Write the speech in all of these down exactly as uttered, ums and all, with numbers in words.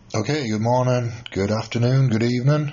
Okay, good morning, good afternoon, good evening.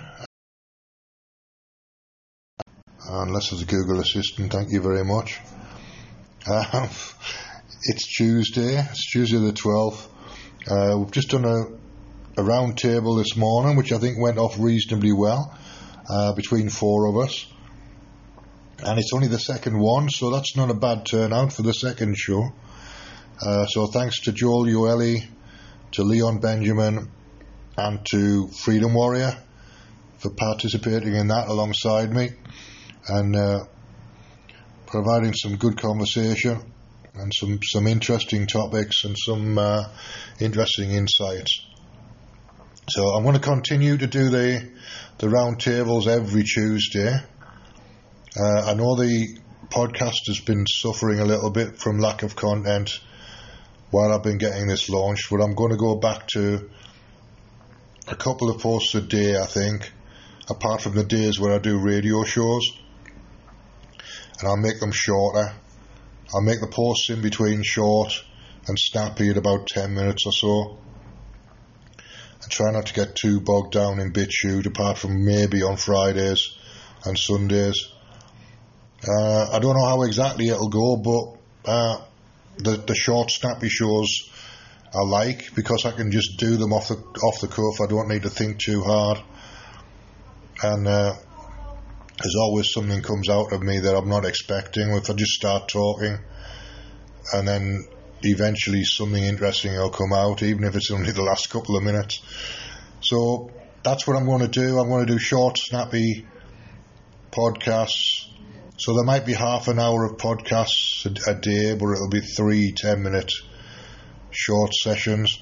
Unless there's a Google Assistant, thank you very much. Um, it's Tuesday, it's Tuesday the twelfth. Uh, we've just done a, a round table this morning, which I think went off reasonably well, uh, between four of us. And it's only the second one, so that's not a bad turnout for the second show. Uh, so thanks to Joel Ueli, to Leon Benjamin, and to Freedom Warrior for participating in that alongside me and uh, providing some good conversation and some, some interesting topics and some uh, interesting insights. So I'm going to continue to do the the round tables every Tuesday. Uh, I know the podcast has been suffering a little bit from lack of content while I've been getting this launched, but I'm going to go back to a couple of posts a day, I think, apart from the days where I do radio shows, and I'll make them shorter. I'll make the posts in between short and snappy at about ten minutes or so, and try not to get too bogged down in BitChute, apart from maybe on Fridays and Sundays. Uh, I don't know how exactly it'll go, but uh, the, the short snappy shows I like, because I can just do them off the off the cuff. I don't need to think too hard, and uh, there's always something comes out of me that I'm not expecting. If I just start talking, and then eventually something interesting will come out, even if it's only the last couple of minutes. So that's what I'm going to do. I'm going to do short, snappy podcasts. So there might be half an hour of podcasts a, a day, but it'll be three ten-minute short sessions.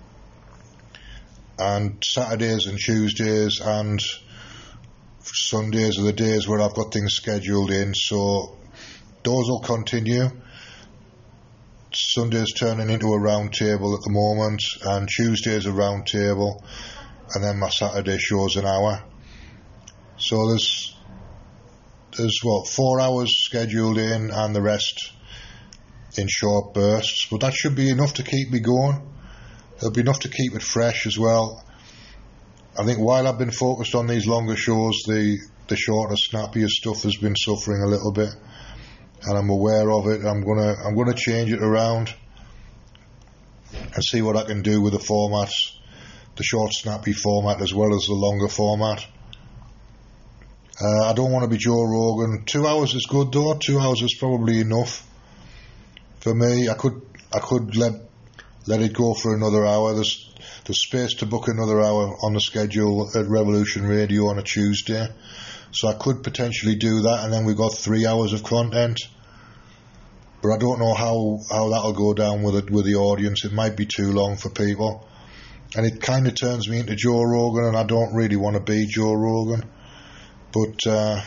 And Saturdays and Tuesdays and Sundays are the days where I've got things scheduled in, so those will continue. Sunday's turning into a round table at the moment, and Tuesday's a round table, and then my Saturday show's an hour. So there's there's what, four hours scheduled in, and the rest in short bursts, but that should be enough to keep me going. It'll be enough to keep it fresh as well. I think while I've been focused on these longer shows, the the shorter, snappier stuff has been suffering a little bit, and I'm aware of it. I'm gonna I'm gonna change it around and see what I can do with the formats, the short, snappy format as well as the longer format. Uh, I don't want to be Joe Rogan. Two hours is good though. Two hours is probably enough for me. I could I could let let it go for another hour. There's there's space to book another hour on the schedule at Revolution Radio on a Tuesday, so I could potentially do that, and then we've got three hours of content. But I don't know how, how that'll go down with it with the audience. It might be too long for people, and it kind of turns me into Joe Rogan, and I don't really want to be Joe Rogan. But uh,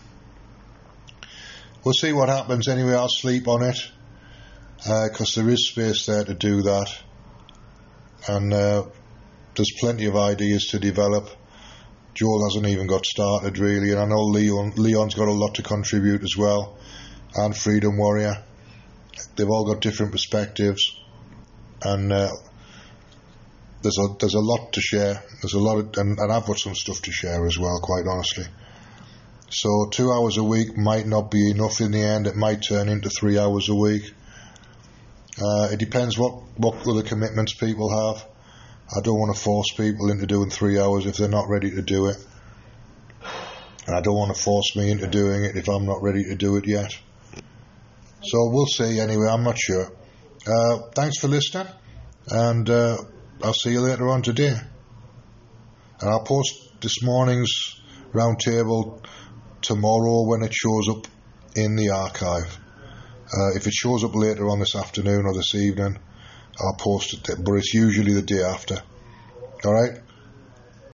we'll see what happens. Anyway, I'll sleep on it, because uh, there is space there to do that, and uh, there's plenty of ideas to develop. Joel hasn't even got started really, and I know Leon Leon's got a lot to contribute as well, and Freedom Warrior. They've all got different perspectives, and uh, there's a there's a lot to share. There's a lot of, and, and I've got some stuff to share as well, quite honestly. So two hours a week might not be enough in the end. It might turn into three hours a week. Uh, it depends what, what other commitments people have. I don't want to force people into doing three hours if they're not ready to do it. And I don't want to force me into doing it if I'm not ready to do it yet. So we'll see anyway, I'm not sure. Uh, thanks for listening, and uh, I'll see you later on today. And I'll post this morning's round table tomorrow when it shows up in the archive. Uh, if it shows up later on this afternoon or this evening, I'll post it, but it's usually the day after. Alright?